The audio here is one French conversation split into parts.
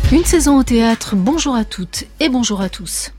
Une saison au théâtre, bonjour à toutes et bonjour à tous.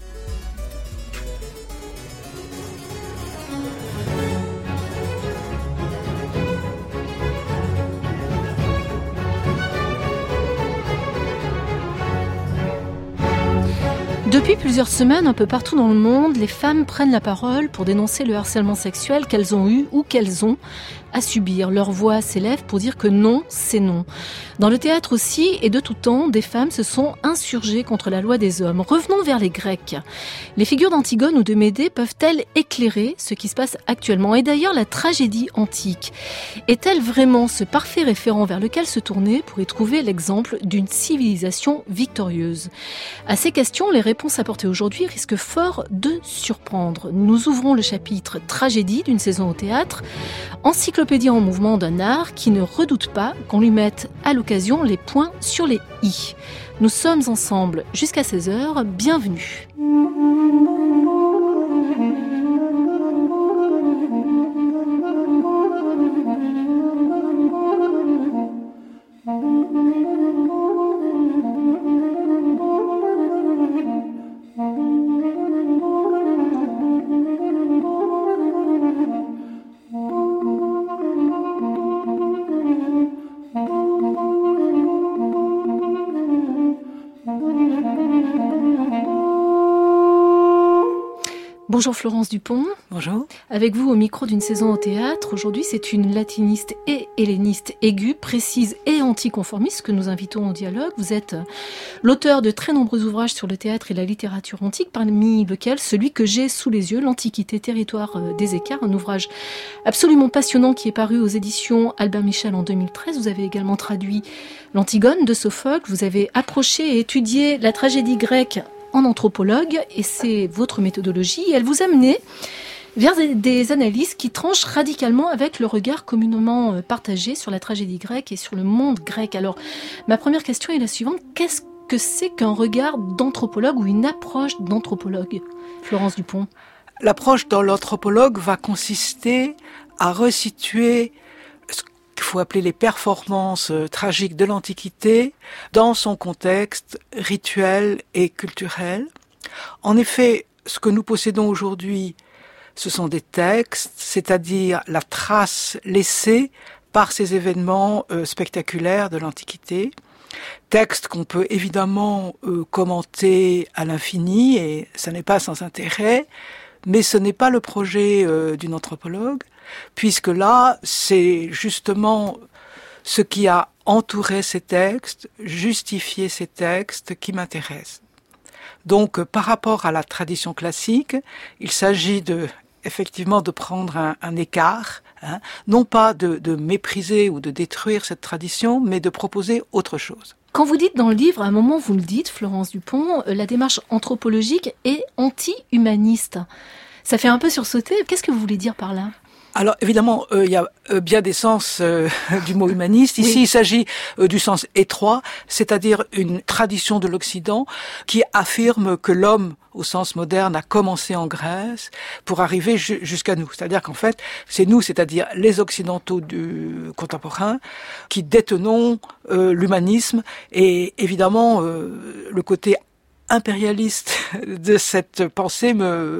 Depuis plusieurs semaines, un peu partout dans le monde, les femmes prennent la parole pour dénoncer le harcèlement sexuel qu'elles ont eu ou qu'elles ont à subir. Leur voix s'élève pour dire que non, c'est non. Dans le théâtre aussi, et de tout temps, des femmes se sont insurgées contre la loi des hommes. Revenons vers les Grecs. Les figures d'Antigone ou de Médée peuvent-elles éclairer ce qui se passe actuellement? Et d'ailleurs, la tragédie antique est-elle vraiment ce parfait référent vers lequel se tourner pour y trouver l'exemple d'une civilisation victorieuse? À ces questions, les réponses apportées aujourd'hui risquent fort de surprendre. Nous ouvrons le chapitre tragédie d'une saison au théâtre, encyclopédie en mouvement d'un art qui ne redoute pas qu'on lui mette à l'occasion les points sur les i. Nous sommes ensemble jusqu'à 16h, bienvenue. Bonjour Florence Dupont. Bonjour. Avec vous au micro d'une saison au théâtre, aujourd'hui c'est une latiniste et helléniste aiguë, précise et anticonformiste que nous invitons au dialogue. Vous êtes l'auteur de très nombreux ouvrages sur le théâtre et la littérature antique, parmi lesquels celui que j'ai sous les yeux, L'Antiquité, territoire des écarts, un ouvrage absolument passionnant qui est paru aux éditions Albin Michel en 2013. Vous avez également traduit l'Antigone de Sophocle, vous avez approché et étudié la tragédie grecque en anthropologue, et c'est votre méthodologie. Elle vous a mené vers des analyses qui tranchent radicalement avec le regard communément partagé sur la tragédie grecque et sur le monde grec. Alors, ma première question est la suivante. Qu'est-ce que c'est qu'un regard d'anthropologue ou une approche d'anthropologue, Florence Dupont? L'approche dans l'anthropologue va consister à resituer ce qu'il faut appeler les performances tragiques de l'Antiquité dans son contexte rituel et culturel. En effet, ce que nous possédons aujourd'hui, ce sont des textes, c'est-à-dire la trace laissée par ces événements spectaculaires de l'Antiquité. Textes qu'on peut évidemment commenter à l'infini, et ça n'est pas sans intérêt, mais ce n'est pas le projet d'une anthropologue, puisque là, c'est justement ce qui a entouré ces textes, justifié ces textes qui m'intéresse. Donc, par rapport à la tradition classique, il s'agit effectivement de prendre un écart, non pas de mépriser ou de détruire cette tradition, mais de proposer autre chose. Quand vous dites dans le livre, à un moment vous le dites, Florence Dupont, la démarche anthropologique est anti-humaniste. Ça fait un peu sursauter. Qu'est-ce que vous voulez dire par là ? Alors évidemment, il y a bien des sens du mot humaniste. Ici, oui. Il s'agit du sens étroit, c'est-à-dire une tradition de l'Occident qui affirme que l'homme, au sens moderne, a commencé en Grèce pour arriver jusqu'à nous. C'est-à-dire qu'en fait, c'est nous, c'est-à-dire les Occidentaux contemporains, qui détenons l'humanisme et évidemment le côté impérialiste de cette pensée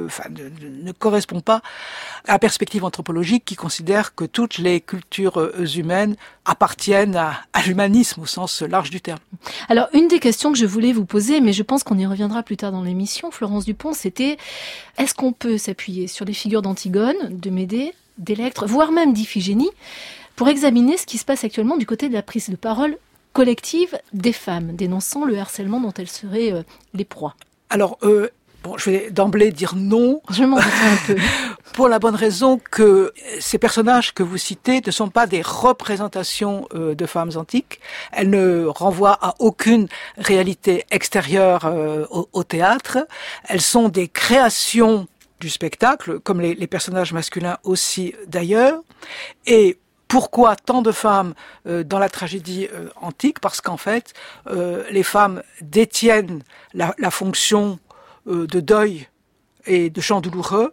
ne correspond pas à la perspective anthropologique qui considère que toutes les cultures humaines appartiennent à l'humanisme au sens large du terme. Alors, une des questions que je voulais vous poser, mais je pense qu'on y reviendra plus tard dans l'émission, Florence Dupont, c'était est-ce qu'on peut s'appuyer sur les figures d'Antigone, de Médée, d'Électre, voire même d'Iphigénie, pour examiner ce qui se passe actuellement du côté de la prise de parole collective des femmes, dénonçant le harcèlement dont elles seraient les proies? Alors, je vais d'emblée dire non. Je m'en doutais un peu. Pour la bonne raison que ces personnages que vous citez ne sont pas des représentations de femmes antiques. Elles ne renvoient à aucune réalité extérieure au théâtre. Elles sont des créations du spectacle, comme les personnages masculins aussi d'ailleurs. Et pourquoi tant de femmes dans la tragédie antique? Parce qu'en fait, les femmes détiennent la fonction de deuil et de chant douloureux.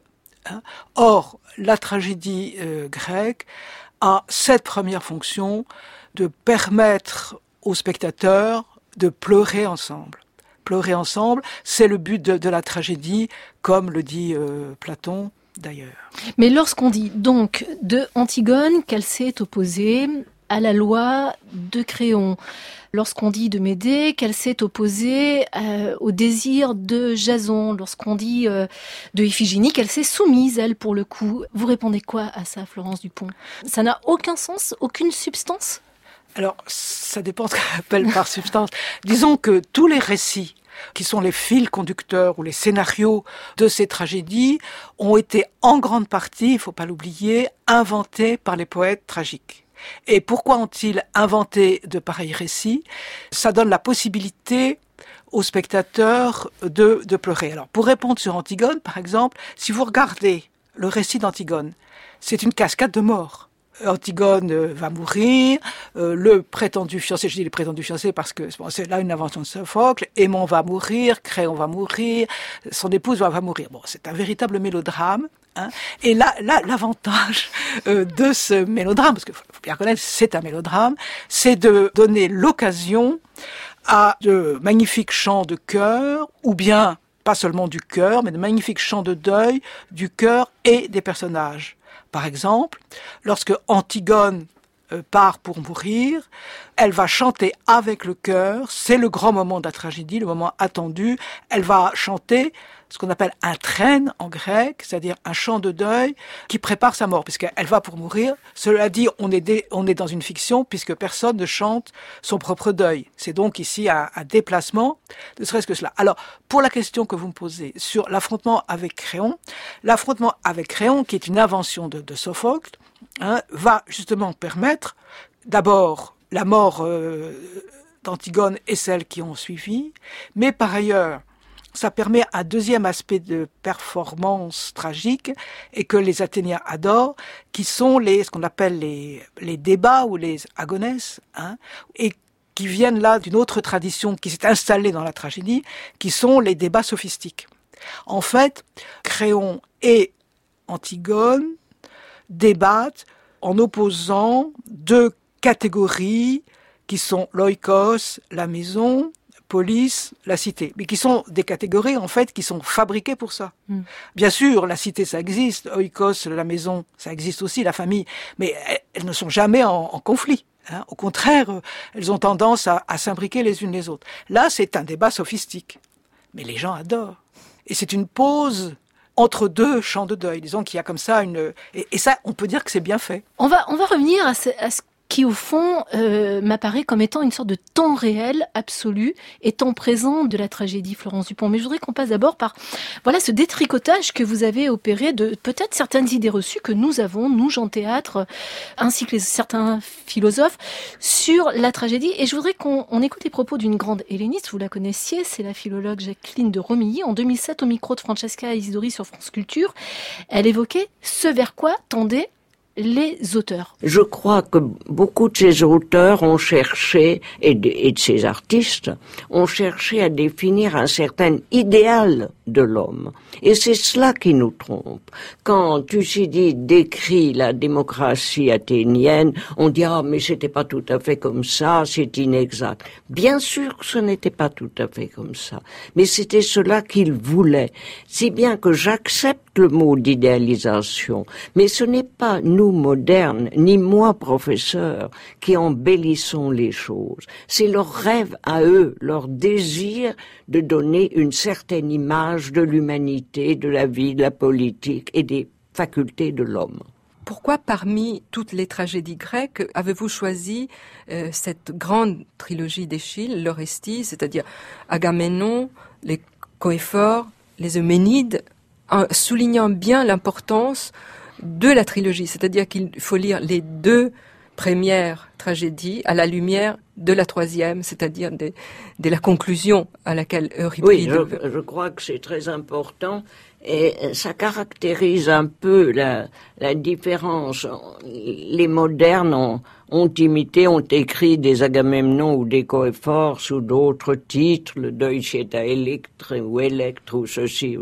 Or, la tragédie grecque a cette première fonction de permettre aux spectateurs de pleurer ensemble. Pleurer ensemble, c'est le but de la tragédie, comme le dit Platon d'ailleurs. Mais lorsqu'on dit donc de Antigone qu'elle s'est opposée à la loi de Créon, lorsqu'on dit de Médée qu'elle s'est opposée au désir de Jason, lorsqu'on dit de Iphigénie qu'elle s'est soumise, elle, pour le coup, vous répondez quoi à ça, Florence Dupont ? Ça n'a aucun sens, aucune substance ? Alors, ça dépend ce qu'on appelle par substance. Disons que tous les récits qui sont les fils conducteurs ou les scénarios de ces tragédies ont été en grande partie, il faut pas l'oublier, inventés par les poètes tragiques. Et pourquoi ont-ils inventé de pareils récits ? Ça donne la possibilité aux spectateurs de pleurer. Alors, pour répondre sur Antigone, par exemple, si vous regardez le récit d'Antigone, c'est une cascade de morts. Antigone va mourir, le prétendu fiancé, je dis le prétendu fiancé parce que c'est là une invention de Sophocle, Aimon va mourir, Créon va mourir, son épouse va mourir. Bon, c'est un véritable mélodrame. Hein. Et là, l'avantage de ce mélodrame, parce qu'il faut bien reconnaître, c'est un mélodrame, c'est de donner l'occasion à de magnifiques chants de chœur, ou bien, pas seulement du chœur, mais de magnifiques chants de deuil, du chœur et des personnages. Par exemple, lorsque Antigone part pour mourir, elle va chanter avec le chœur, c'est le grand moment de la tragédie, le moment attendu, elle va chanter ce qu'on appelle un trène en grec, c'est-à-dire un chant de deuil qui prépare sa mort, puisqu'elle va pour mourir. Cela dit, on est dans une fiction, puisque personne ne chante son propre deuil. C'est donc ici un déplacement, ne serait-ce que cela. Alors, pour la question que vous me posez sur l'affrontement avec Créon, qui est une invention de Sophocle, va justement permettre, d'abord, la mort d'Antigone et celles qui ont suivi, mais par ailleurs, ça permet un deuxième aspect de performance tragique et que les Athéniens adorent, qui sont ce qu'on appelle les débats ou les agonesses, et qui viennent là d'une autre tradition qui s'est installée dans la tragédie, qui sont les débats sophistiques. En fait, Créon et Antigone débattent en opposant deux catégories qui sont l'oikos, la maison, police, la cité, mais qui sont des catégories en fait qui sont fabriquées pour ça. Bien sûr, la cité ça existe, oikos, la maison ça existe aussi, la famille, mais elles ne sont jamais en conflit. Au contraire, elles ont tendance à s'imbriquer les unes les autres. Là, c'est un débat sophistique, mais les gens adorent. Et c'est une pause entre deux chants de deuil. Disons qu'il y a comme ça et ça, on peut dire que c'est bien fait. On va revenir à ce qui, au fond, m'apparaît comme étant une sorte de temps réel absolu et temps présent de la tragédie, Florence Dupont. Mais je voudrais qu'on passe d'abord par ce détricotage que vous avez opéré de peut-être certaines idées reçues que nous avons, nous, gens théâtre, ainsi que certains philosophes, sur la tragédie. Et je voudrais qu'on écoute les propos d'une grande helléniste, vous la connaissiez, c'est la philologue Jacqueline de Romilly. En 2007, au micro de Francesca Isidori sur France Culture, elle évoquait ce vers quoi tendaient les auteurs. Je crois que beaucoup de ces auteurs ont cherché, et de ces artistes, ont cherché à définir un certain idéal de l'homme. Et c'est cela qui nous trompe. Quand Thucydide décrit la démocratie athénienne, on dit « Ah, mais c'était pas tout à fait comme ça, c'est inexact ». Bien sûr que ce n'était pas tout à fait comme ça. Mais c'était cela qu'il voulait. Si bien que j'accepte le mot d'idéalisation. Mais ce n'est pas nous modernes, ni moi professeur, qui embellissons les choses. C'est leur rêve à eux, leur désir de donner une certaine image de l'humanité, de la vie, de la politique et des facultés de l'homme. Pourquoi, parmi toutes les tragédies grecques, avez-vous choisi cette grande trilogie d'Échille, l'Orestie, c'est-à-dire Agamemnon, les Coëphores, les Euménides, en soulignant bien l'importance de la trilogie, c'est-à-dire qu'il faut lire les deux premières tragédies à la lumière de la troisième, c'est-à-dire de la conclusion à laquelle Euripide... Oui, je crois que c'est très important et ça caractérise un peu la différence. Les modernes ont imité, ont écrit des Agamemnon ou des Coëphores sous d'autres titres, le Deutsche Electre ou Electre ou ceci.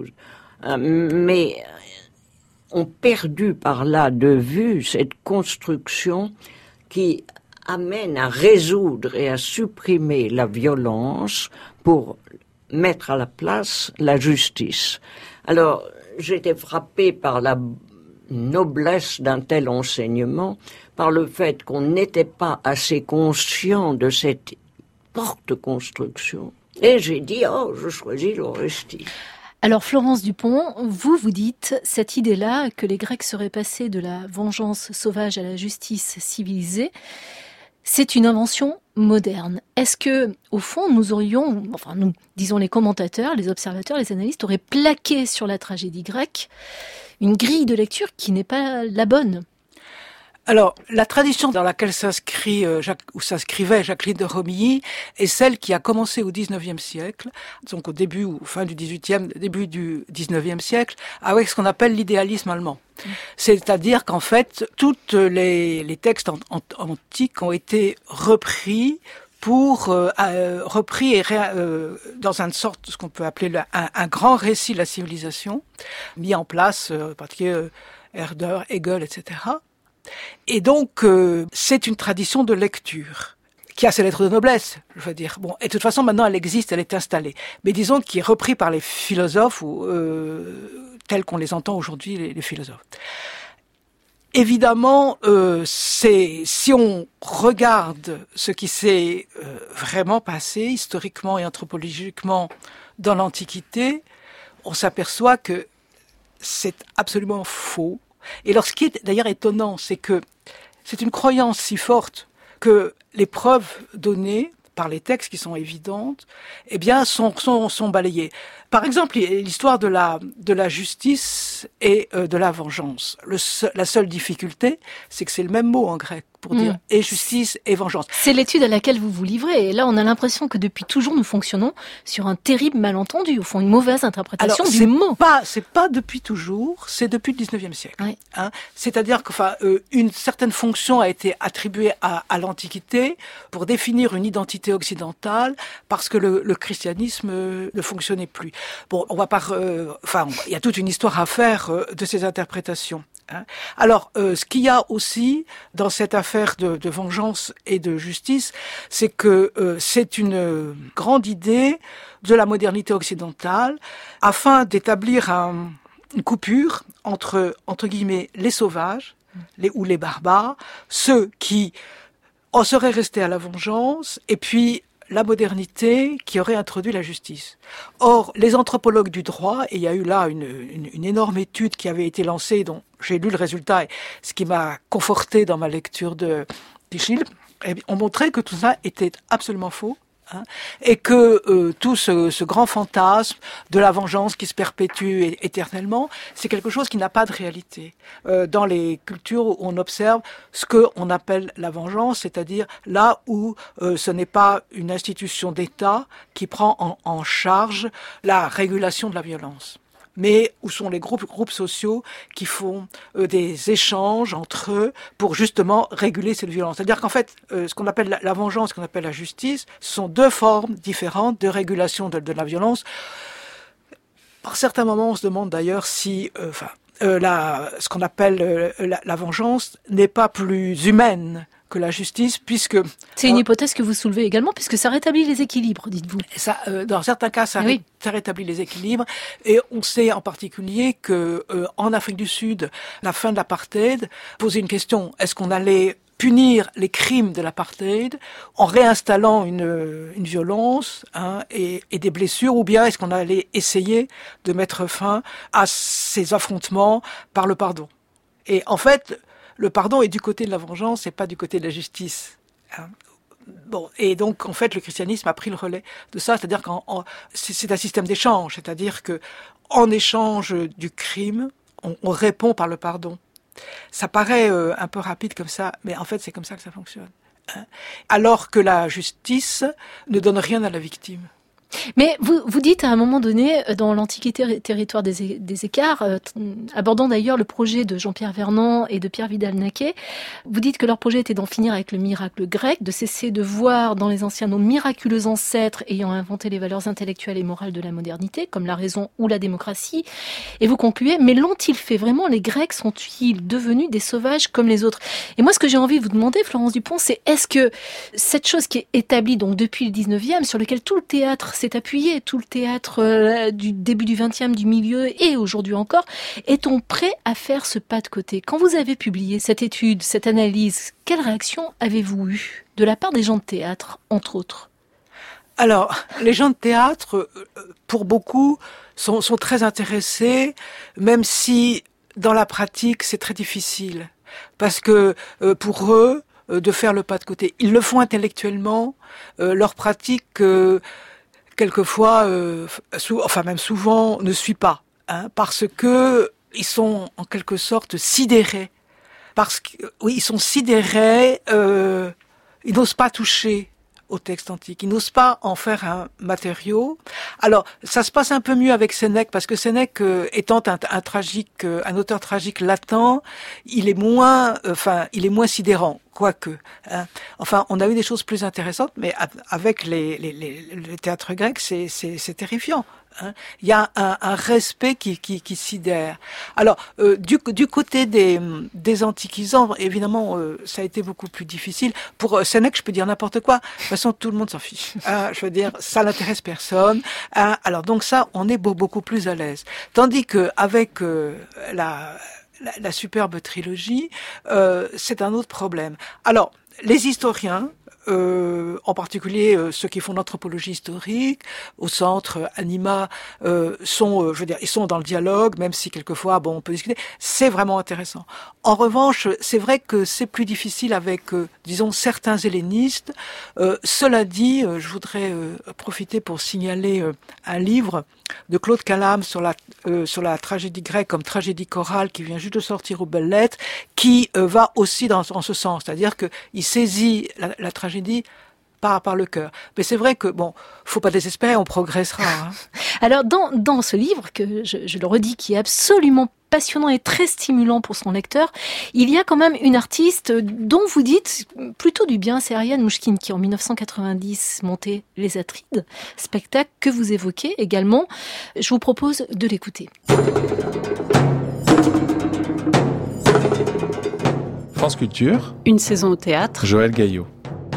Mais ont perdu par là de vue cette construction qui amène à résoudre et à supprimer la violence pour mettre à la place la justice. Alors, j'étais frappée par la noblesse d'un tel enseignement, par le fait qu'on n'était pas assez conscient de cette porte-construction. Et j'ai dit, je choisis l'Orestie. Alors Florence Dupont, vous dites cette idée-là que les Grecs seraient passés de la vengeance sauvage à la justice civilisée, c'est une invention moderne. Est-ce que, au fond, nous, disons les commentateurs, les observateurs, les analystes, auraient plaqué sur la tragédie grecque une grille de lecture qui n'est pas la bonne? Alors, la tradition dans laquelle s'inscrivait Jacqueline de Romilly est celle qui a commencé au XIXe siècle, donc au début ou fin du XVIIIe, début du XIXe siècle, avec ce qu'on appelle l'idéalisme allemand. C'est-à-dire qu'en fait, tous les textes antiques ont été repris dans une sorte, ce qu'on peut appeler un grand récit de la civilisation, mis en place, en particulier Herder, Hegel, etc. Et donc, c'est une tradition de lecture qui a ses lettres de noblesse, je veux dire. Bon, et de toute façon, maintenant, elle existe, elle est installée. Mais disons qui est repris par les philosophes, tels qu'on les entend aujourd'hui, les philosophes. Évidemment, si on regarde ce qui s'est vraiment passé, historiquement et anthropologiquement, dans l'Antiquité, on s'aperçoit que c'est absolument faux. Et alors, ce qui est d'ailleurs étonnant, c'est que c'est une croyance si forte que les preuves données par les textes qui sont évidentes, eh bien, sont balayées. Par exemple, l'histoire de la justice et de la vengeance. La seule difficulté, c'est que c'est le même mot en grec pour dire et justice et vengeance. C'est l'étude à laquelle vous vous livrez. Et là, on a l'impression que depuis toujours, nous fonctionnons sur un terrible malentendu, au fond, une mauvaise interprétation du mot. C'est pas depuis toujours, c'est depuis le 19e siècle. Oui. C'est-à-dire une certaine fonction a été attribuée à l'Antiquité pour définir une identité occidentale parce que le christianisme ne fonctionnait plus. Bon, on va pas, il y a toute une histoire à faire de ces interprétations. Alors, ce qu'il y a aussi dans cette affaire de vengeance et de justice, c'est que c'est une grande idée de la modernité occidentale afin d'établir une coupure entre guillemets les sauvages ou les barbares, ceux qui en seraient restés à la vengeance, et puis la modernité qui aurait introduit la justice. Or, les anthropologues du droit, et il y a eu là une énorme étude qui avait été lancée, dont j'ai lu le résultat, et ce qui m'a conforté dans ma lecture d'Eschyle, ont montré que tout ça était absolument faux. Et que tout ce grand fantasme de la vengeance qui se perpétue éternellement, c'est quelque chose qui n'a pas de réalité. Dans les cultures où on observe ce qu'on appelle la vengeance, c'est-à-dire là où ce n'est pas une institution d'État qui prend en charge la régulation de la violence, mais où sont les groupes sociaux qui font des échanges entre eux pour justement réguler cette violence. C'est-à-dire qu'en fait, ce qu'on appelle la vengeance, ce qu'on appelle la justice, ce sont deux formes différentes de régulation de la violence. Par certains moments, on se demande d'ailleurs si ce qu'on appelle la vengeance n'est pas plus humaine que la justice, puisque... C'est une hypothèse que vous soulevez également, puisque ça rétablit les équilibres, dites-vous. Ça, dans certains cas, ça rétablit les équilibres. Et on sait en particulier que en Afrique du Sud, la fin de l'apartheid posait une question. Est-ce qu'on allait punir les crimes de l'apartheid en réinstallant une violence et des blessures, ou bien est-ce qu'on allait essayer de mettre fin à ces affrontements par le pardon? Et en fait, le pardon est du côté de la vengeance et pas du côté de la justice. Bon, et donc en fait le christianisme a pris le relais de ça, c'est-à-dire que c'est un système d'échange, c'est-à-dire que en échange du crime, on répond par le pardon. Ça paraît un peu rapide comme ça, mais en fait c'est comme ça que ça fonctionne. Alors que la justice ne donne rien à la victime. Mais vous dites à un moment donné, dans l'Antiquité territoire des écarts, abordant d'ailleurs le projet de Jean-Pierre Vernant et de Pierre Vidal-Naquet, vous dites que leur projet était d'en finir avec le miracle grec, de cesser de voir dans les anciens nos miraculeux ancêtres ayant inventé les valeurs intellectuelles et morales de la modernité, comme la raison ou la démocratie. Et vous concluez, mais l'ont-ils fait vraiment? Les Grecs sont-ils devenus des sauvages comme les autres? Et moi, ce que j'ai envie de vous demander, Florence Dupont, c'est est-ce que cette chose qui est établie donc depuis le 19e, sur lequel tout le théâtre s'est appuyé, tout le théâtre du début du 20e, du milieu et aujourd'hui encore, est-on prêt à faire ce pas de côté? Quand vous avez publié cette étude, cette analyse, quelle réaction avez-vous eue de la part des gens de théâtre, entre autres? Alors, les gens de théâtre, pour beaucoup, sont très intéressés, même si dans la pratique, c'est très difficile. Parce que pour eux, de faire le pas de côté, ils le font intellectuellement, leur pratique... quelquefois, même souvent, ne suit pas, parce que ils sont en quelque sorte sidérés, ils sont sidérés, ils n'osent pas toucher au texte antique, ils n'osent pas en faire un matériau. Alors, ça se passe un peu mieux avec Sénèque, parce que Sénèque, étant un auteur tragique latent, il est moins sidérant. Quoique, Enfin, on a eu des choses plus intéressantes, mais avec le théâtre grec, c'est terrifiant. Il y a un respect qui sidère. Alors, du côté des antiquisants, évidemment, ça a été beaucoup plus difficile. Pour Sénèque, je peux dire n'importe quoi. De toute façon, tout le monde s'en fiche. Je veux dire, ça n'intéresse personne. Alors, donc ça, on est beaucoup plus à l'aise. Tandis que avec la superbe trilogie, c'est un autre problème. Alors, les historiens, en particulier ceux qui font l'anthropologie historique, au centre Anima, ils sont dans le dialogue, même si quelquefois, on peut discuter. C'est vraiment intéressant. En revanche, c'est vrai que c'est plus difficile avec, disons, certains hellénistes. Cela dit, je voudrais profiter pour signaler un livre de Claude Callame sur la tragédie grecque comme tragédie chorale qui vient juste de sortir aux Belles Lettres, qui va aussi dans ce sens, c'est-à-dire que il saisit la tragédie par le cœur. Mais c'est vrai que faut pas désespérer, on progressera. Alors dans ce livre que je le redis, qui est absolument passionnant et très stimulant pour son lecteur, il y a quand même une artiste dont vous dites plutôt du bien, c'est Ariane Mouchkine, qui en 1990 montait Les Atrides, spectacle que vous évoquez également. Je vous propose de l'écouter. France Culture. Une saison au théâtre. Joël Gaillot.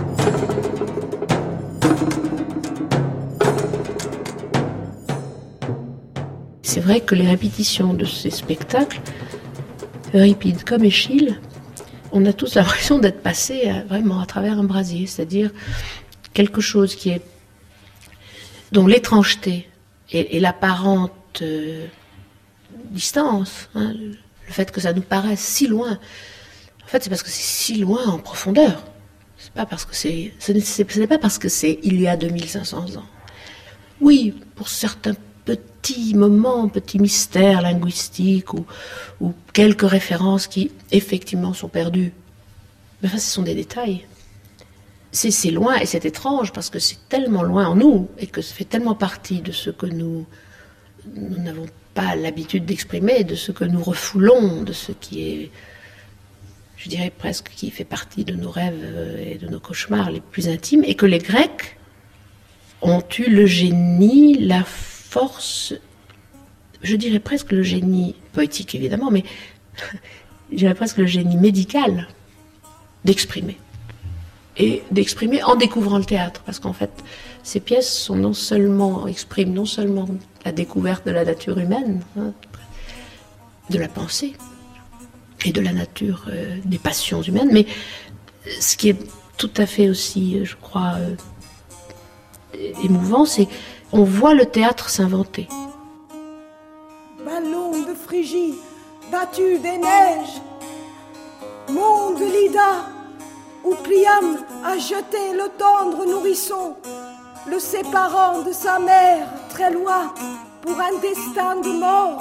C'est vrai que les répétitions de ces spectacles, Euripide comme Échille, on a tous l'impression d'être passé vraiment à travers un brasier, c'est-à-dire quelque chose dont l'étrangeté et l'apparente distance, le fait que ça nous paraisse si loin, en fait c'est parce que c'est si loin en profondeur. Ce n'est pas parce que c'est il y a 2500 ans. Oui, pour certains petits moments, petits mystères linguistiques ou quelques références qui effectivement sont perdues. Mais enfin, ce sont des détails. C'est loin et c'est étrange parce que c'est tellement loin en nous et que ça fait tellement partie de ce que nous n'avons pas l'habitude d'exprimer, de ce que nous refoulons, de ce qui est, je dirais presque, qui fait partie de nos rêves et de nos cauchemars les plus intimes, et que les Grecs ont eu le génie, la force, je dirais presque le génie poétique évidemment, mais je dirais presque le génie médical d'exprimer. Et d'exprimer en découvrant le théâtre, parce qu'en fait, ces pièces expriment non seulement la découverte de la nature humaine, de la pensée, et de la nature des passions humaines, mais ce qui est tout à fait aussi, je crois, émouvant, c'est on voit le théâtre s'inventer. Ballon de Phrygie, battu des neiges, monde Lida, où Priam a jeté le tendre nourrisson, le séparant de sa mère très loin pour un destin de mort.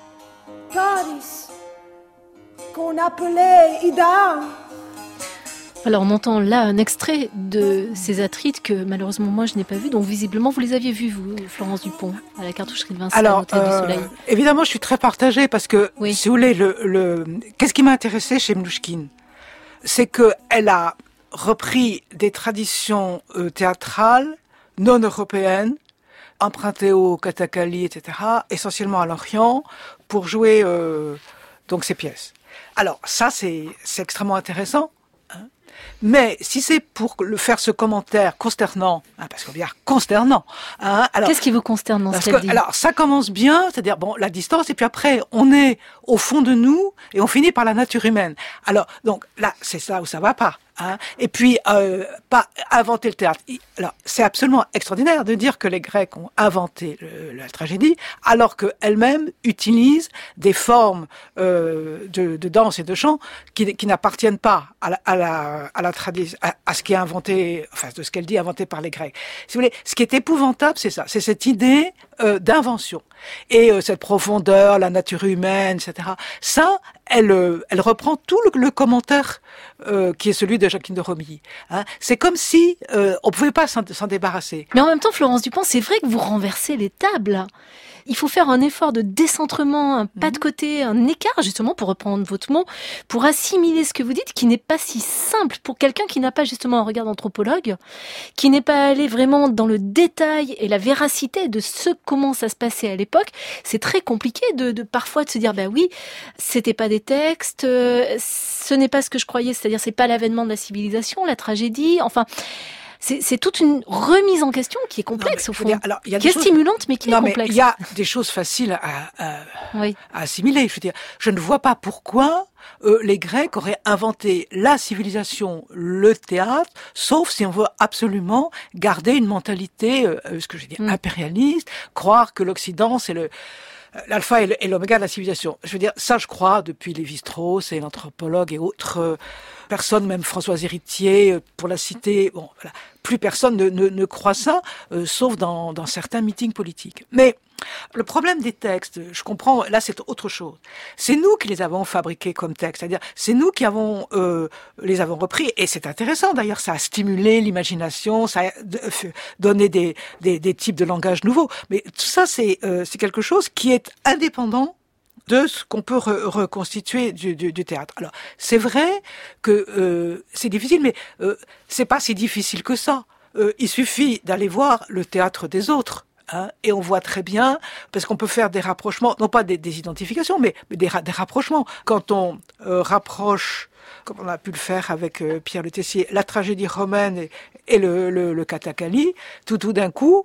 Paris, qu'on appelait Ida. Alors on entend là un extrait de ces Atrides que malheureusement moi je n'ai pas vu, donc visiblement vous les aviez vus vous, Florence Dupont, à la cartoucherie de Vincennes, Alors, Hôtel du Soleil. évidemment je suis très partagée parce que, Oui. si vous voulez, qu'est-ce qui m'a intéressé chez Mnouchkine ? C'est qu'elle a repris des traditions théâtrales non européennes, empruntées au Kathakali, etc., essentiellement à l'Orient, pour jouer donc ces pièces. Alors ça c'est extrêmement intéressant. Mais si c'est pour faire ce commentaire consternant, parce qu'on va dire consternant, alors Qu'est-ce qui vous consterne dans ce qu'elle dit ? alors ça commence bien, c'est-à-dire bon la distance, et puis après on est au fond de nous et on finit par la nature humaine. Alors donc là c'est ça où ça va pas. Et puis pas inventer le théâtre. Alors c'est absolument extraordinaire de dire que les Grecs ont inventé la tragédie, alors qu'elles-mêmes utilisent des formes de danse et de chant qui n'appartiennent pas à la tradition, à ce qui est inventé, enfin de ce qu'elle dit inventé par les Grecs. Si vous voulez, ce qui est épouvantable, c'est ça, c'est cette idée d'invention et cette profondeur, la nature humaine, etc. Ça, elle reprend tout le commentaire qui est celui de Jacqueline de Romilly. C'est comme si on pouvait pas s'en débarrasser. Mais en même temps, Florence Dupont, c'est vrai que vous renversez les tables. Il faut faire un effort de décentrement, un pas de côté, un écart, justement, pour reprendre votre mot, pour assimiler ce que vous dites, qui n'est pas si simple pour quelqu'un qui n'a pas justement un regard d'anthropologue, qui n'est pas allé vraiment dans le détail et la véracité de comment ça se passait à l'époque. C'est très compliqué de parfois de se dire, bah oui, c'était pas des textes, ce n'est pas ce que je croyais, c'est-à-dire c'est pas l'avènement de la civilisation, la tragédie, enfin... C'est toute une remise en question qui est complexe, au fond. Alors, il y a qui est stimulante, mais qui est complexe. Mais il y a des choses faciles à assimiler. Je veux dire, je ne vois pas pourquoi les Grecs auraient inventé la civilisation, le théâtre, sauf si on veut absolument garder une mentalité, ce que je veux dire, impérialiste, croire que l'Occident, c'est l'alpha et l'oméga de la civilisation. Je veux dire, ça je crois depuis Lévi-Strauss et l'anthropologue et autres personnes, même Françoise Héritier, pour la citer, bon, voilà, plus personne ne croit ça, sauf dans certains meetings politiques. Mais le problème des textes, je comprends, là c'est autre chose. C'est nous qui les avons fabriqués comme textes, c'est-à-dire c'est nous qui les avons repris, et c'est intéressant d'ailleurs, ça a stimulé l'imagination, ça a donné des types de langage nouveaux. Mais tout ça c'est quelque chose qui est indépendant de ce qu'on peut reconstituer du théâtre. Alors, c'est vrai que c'est difficile, mais c'est pas si difficile que ça. Il suffit d'aller voir le théâtre des autres. Et on voit très bien, parce qu'on peut faire des rapprochements, non pas des identifications, mais des rapprochements. Quand on rapproche, comme on a pu le faire avec Pierre Le Tessier, la tragédie romaine et le Kathakali, tout d'un coup,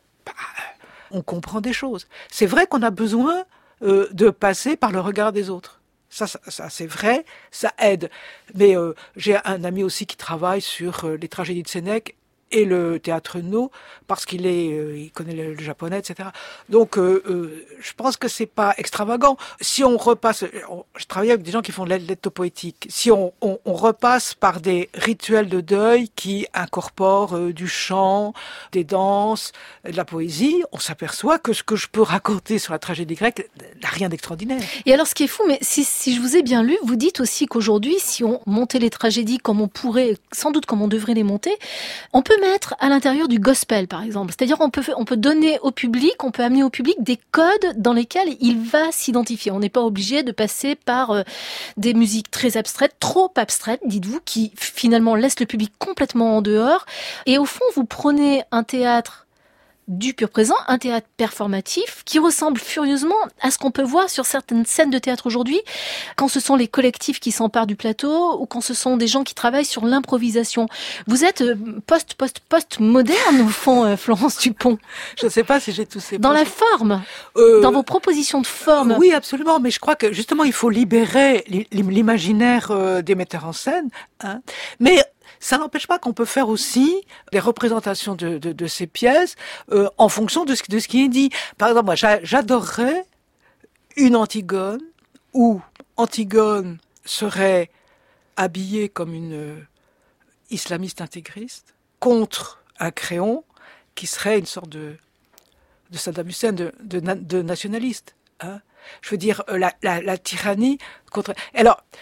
on comprend des choses. C'est vrai qu'on a besoin de passer par le regard des autres. Ça c'est vrai, ça aide. Mais j'ai un ami aussi qui travaille sur les tragédies de Sénèque et le théâtre No, parce il connaît le japonais, etc. Donc, je pense que c'est pas extravagant. Si on repasse, je travaille avec des gens qui font de l'ethnopoétique. Si on repasse par des rituels de deuil qui incorporent du chant, des danses, de la poésie, on s'aperçoit que ce que je peux raconter sur la tragédie grecque n'a rien d'extraordinaire. Et alors, ce qui est fou, mais si je vous ai bien lu, vous dites aussi qu'aujourd'hui, si on montait les tragédies comme on pourrait, sans doute comme on devrait les monter, on peut mettre à l'intérieur du gospel, par exemple. C'est-à-dire on peut donner au public, on peut amener au public des codes dans lesquels il va s'identifier. On n'est pas obligé de passer par des musiques très abstraites, trop abstraites, dites-vous, qui finalement laissent le public complètement en dehors. Et au fond, vous prenez un théâtre du pur présent, un théâtre performatif qui ressemble furieusement à ce qu'on peut voir sur certaines scènes de théâtre aujourd'hui, quand ce sont les collectifs qui s'emparent du plateau ou quand ce sont des gens qui travaillent sur l'improvisation. Vous êtes post-moderne au fond, Florence Dupont. Je ne sais pas si j'ai tous ces dans la forme, dans vos propositions de forme. Oui, absolument, mais je crois que justement il faut libérer l'imaginaire des metteurs en scène, mais ça n'empêche pas qu'on peut faire aussi des représentations de ces pièces en fonction de ce qui est dit. Par exemple, moi, j'adorerais une Antigone où Antigone serait habillée comme une islamiste intégriste contre un Créon qui serait une sorte de Saddam Hussein de nationaliste. Je veux dire, la tyrannie contre... Alors,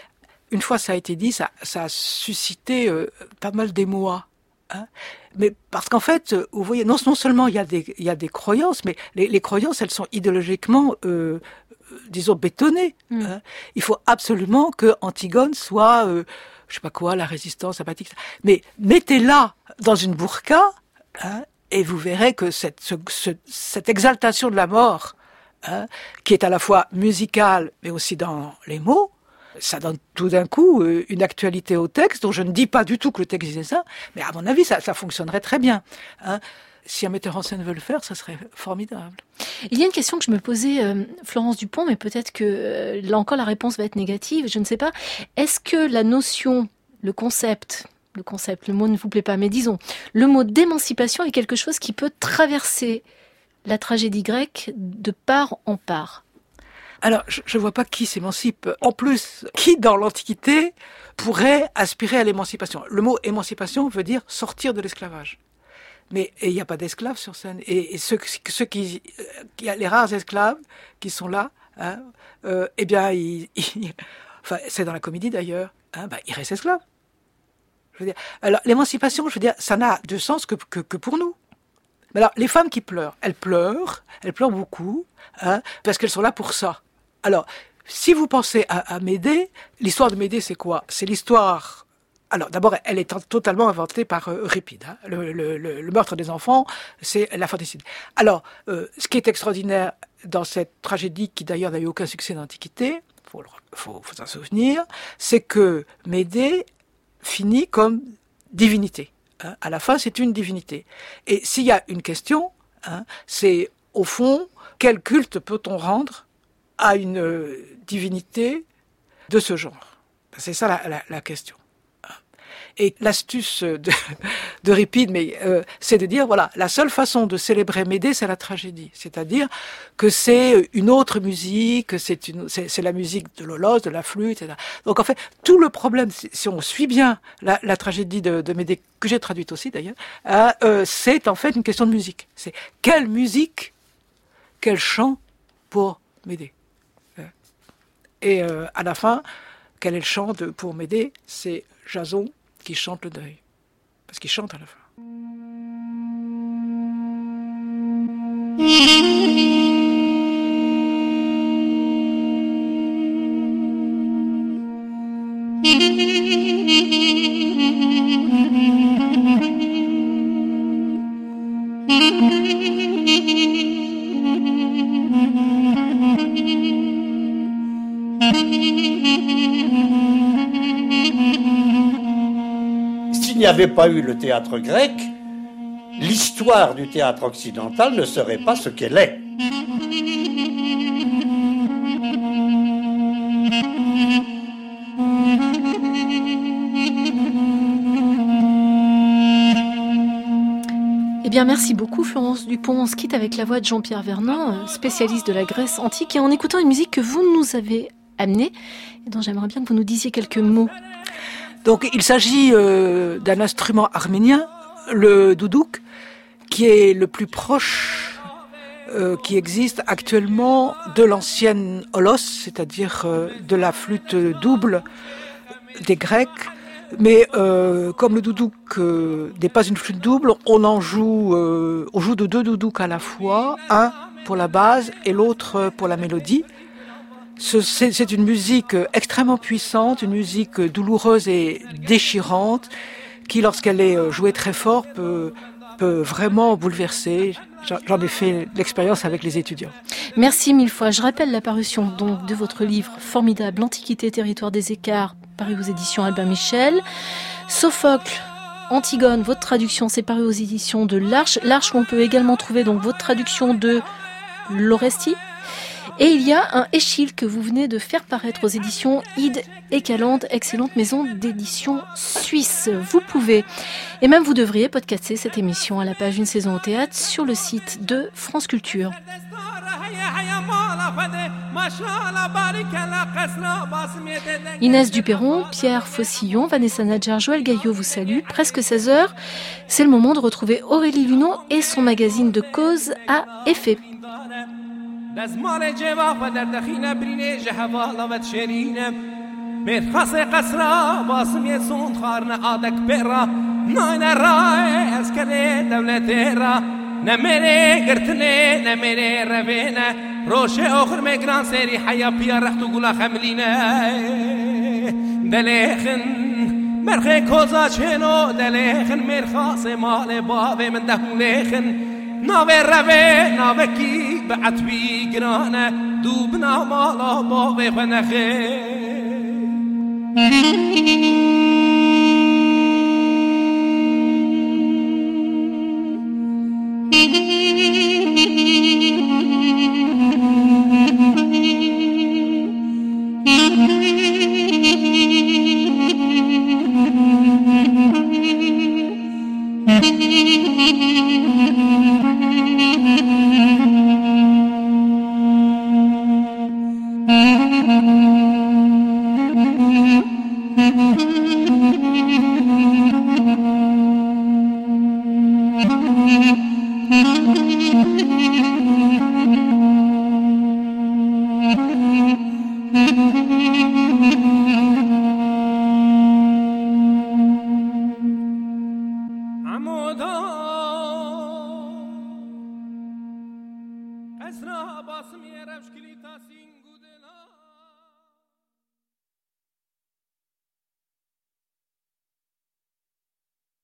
une fois ça a été dit, ça a suscité pas mal d'émoi. Hein. Mais parce qu'en fait, vous voyez, non seulement il y a des croyances, mais les croyances, elles sont idéologiquement, disons, bétonnées. Hein. Il faut absolument que Antigone soit, je sais pas quoi, la résistance sympathique. Mais mettez-la dans une burqa, hein, et vous verrez que cette exaltation de la mort, hein, qui est à la fois musicale, mais aussi dans les mots, ça donne tout d'un coup une actualité au texte, dont je ne dis pas du tout que le texte disait ça, mais à mon avis, ça fonctionnerait très bien. Hein. Si un metteur en scène veut le faire, ça serait formidable. Il y a une question que je me posais, Florence Dupont, mais peut-être que là encore la réponse va être négative, je ne sais pas. Est-ce que la notion, le concept, le mot ne vous plaît pas, mais disons, le mot d'émancipation est quelque chose qui peut traverser la tragédie grecque de part en part? Alors, je vois pas qui s'émancipe. En plus, qui dans l'Antiquité pourrait aspirer à l'émancipation? Le mot émancipation veut dire sortir de l'esclavage. Mais il n'y a pas d'esclaves sur scène. Et les rares esclaves qui sont là, hein, eh bien, enfin, c'est dans la comédie d'ailleurs, hein, ils restent esclaves. Je veux dire, alors l'émancipation, je veux dire, ça n'a de sens que pour nous. Mais alors, les femmes qui pleurent, elles pleurent beaucoup, hein, parce qu'elles sont là pour ça. Alors, si vous pensez à Médée, l'histoire de Médée, c'est quoi? C'est l'histoire... Alors, d'abord, elle est totalement inventée par Euripide. Hein. Le meurtre des enfants, c'est la fantaiside. Alors, ce qui est extraordinaire dans cette tragédie, qui d'ailleurs n'a eu aucun succès dans l'Antiquité, faut s'en souvenir, c'est que Médée finit comme divinité. Hein. À la fin, c'est une divinité. Et s'il y a une question, hein, c'est, au fond, quel culte peut-on rendre à une divinité de ce genre? C'est ça la question. Et l'astuce d'Euripide, c'est de dire, voilà, la seule façon de célébrer Médée, c'est la tragédie. C'est-à-dire que c'est une autre musique, c'est la musique de l'holos, de la flûte, etc. Donc en fait, tout le problème, si on suit bien la tragédie de Médée, que j'ai traduite aussi d'ailleurs, c'est en fait une question de musique. C'est quelle musique, quel chant pour Médée. Et à la fin, quel est le chant pour Médée? C'est Jason qui chante le deuil. Parce qu'il chante à la fin. S'il n'y avait pas eu le théâtre grec, l'histoire du théâtre occidental ne serait pas ce qu'elle est. Eh bien, merci beaucoup Florence Dupont. On se quitte avec la voix de Jean-Pierre Vernant, spécialiste de la Grèce antique, et en écoutant une musique que vous nous avez amenée, et dont j'aimerais bien que vous nous disiez quelques mots. Donc, il s'agit d'un instrument arménien, le doudouk, qui est le plus proche qui existe actuellement de l'ancienne holos, c'est-à-dire de la flûte double des Grecs. Mais comme le doudouk n'est pas une flûte double, on joue de deux doudouks à la fois, un pour la base et l'autre pour la mélodie. C'est une musique extrêmement puissante, une musique douloureuse et déchirante, qui, lorsqu'elle est jouée très fort, peut vraiment bouleverser. J'en ai fait l'expérience avec les étudiants. Merci mille fois. Je rappelle la parution donc de votre livre formidable, L'Antiquité, territoire des écarts, paru aux éditions Albin Michel. Sophocle, Antigone, votre traduction, c'est paru aux éditions de l'Arche. L'Arche, on peut également trouver donc votre traduction de l'Orestie. Et il y a un Échille que vous venez de faire paraître aux éditions Ide et Calande, excellente maison d'édition suisse. Vous pouvez, et même vous devriez podcaster cette émission à la page Une saison au théâtre sur le site de France Culture. Inès Duperron, Pierre Faucillon, Vanessa Nadjar, Joël Gaillot vous salue. Presque 16h, c'est le moment de retrouver Aurélie Luneau et son magazine de cause à effet. مرخص قصرا باسم سوند خارن آدک برا ناین رای از کره دولت را نمیره گرتنه نمیره روینه روشه آخر مگران سری حیا پیا رخت و گلا خملینه دلخن مرخ کوزا چنو دلخن مرخاص مال باب من دهولخن ناوه روه ناوه کی به عطبی گرانه دوبنا مالا باب خنخه Esra basım yere şkili tasin